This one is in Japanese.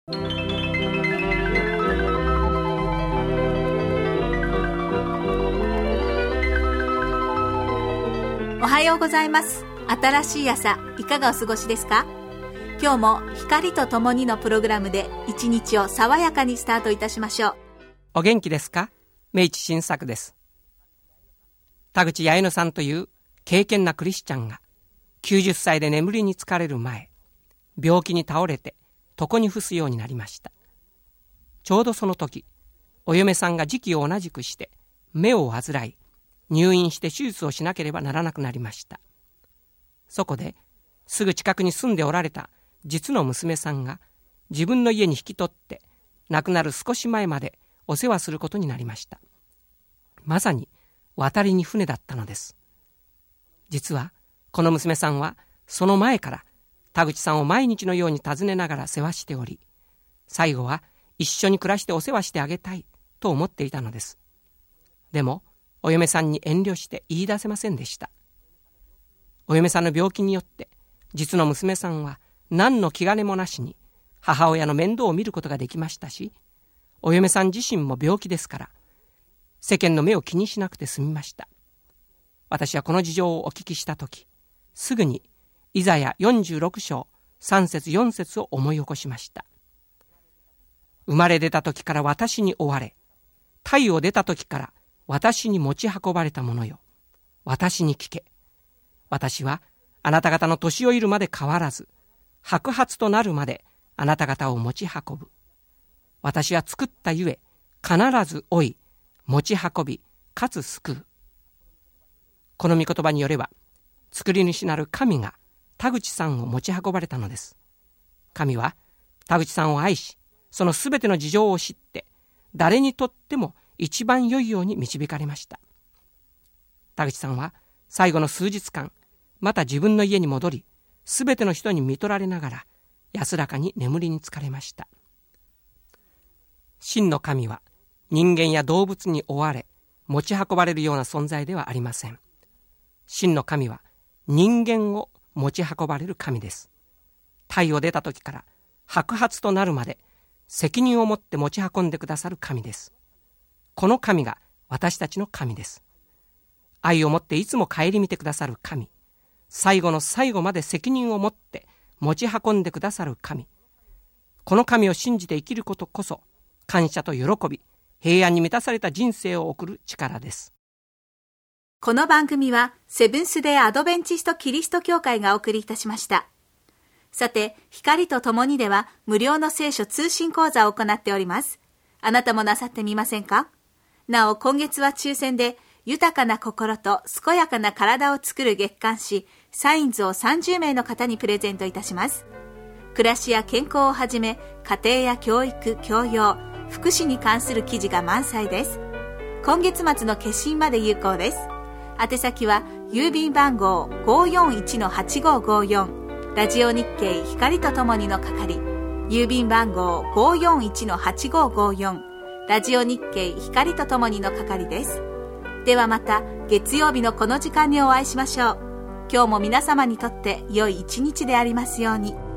おはようございます。新しい朝、いかがお過ごしですか？今日も光とともにのプログラムで一日を爽やかにスタートいたしましょう。 お元気ですか？明治新作です。田口八重乃さんという敬虔なクリスチャンが90歳で眠りにつかれる前、病気に倒れて床に伏すようになりました。ちょうどその時、お嫁さんが時期を同じくして目を患い、入院して手術をしなければならなくなりました。そこですぐ近くに住んでおられた実の娘さんが自分の家に引き取って亡くなる少し前までお世話することになりました。まさに渡りに船だったのです。実はこの娘さんはその前から田口さんを毎日のように訪ねながら世話しており、最後は一緒に暮らしてお世話してあげたいと思っていたのです。でもお嫁さんに遠慮して言い出せませんでした。お嫁さんの病気によって実の娘さんは何の気兼ねもなしに母親の面倒を見ることができましたし、お嫁さん自身も病気ですから世間の目を気にしなくて済みました。私はこの事情をお聞きしたとき、すぐにイザヤ46章3節4節を思い起こしました。生まれ出た時から私に追われ、胎を出た時から私に持ち運ばれたものよ。私に聞け。私はあなた方の年老いるまで変わらず、白髪となるまであなた方を持ち運ぶ。私は作ったゆえ、必ず追い、持ち運び、かつ救う。この御言葉によれば、作り主なる神が田口さんを持ち運ばれたのです。神は田口さんを愛し、そのすべての事情を知って、誰にとっても一番良いように導かれました。田口さんは最後の数日間、また自分の家に戻り、すべての人に見取られながら安らかに眠りにつかれました。真の神は人間や動物に追われ持ち運ばれるような存在ではありません。真の神は人間を持ち運ばれる神です。胎を出た時から白髪となるまで責任を持って持ち運んでくださる神です。この神が私たちの神です。愛を持っていつも顧みてくださる神、最後の最後まで責任を持って持ち運んでくださる神、この神を信じて生きることこそ感謝と喜び、平安に満たされた人生を送る力です。 この番組はセブンスデーアドベンチストキリスト教会がお送りいたしました。さて、光とともにでは無料の聖書通信講座を行っております。あなたもなさってみませんか？なお、今月は抽選で豊かな心と健やかな体を作る月刊誌サインズを30名の方にプレゼントいたします。暮らしや健康をはじめ、家庭や教育、教養、福祉に関する記事が満載です。今月末の決心まで有効です。宛先は郵便番号 541-8554 ラジオ日経光とともにの係、郵便番号 541-8554 ラジオ日経光とともにの係です。ではまた月曜日のこの時間にお会いしましょう。今日も皆様にとって良い一日でありますように。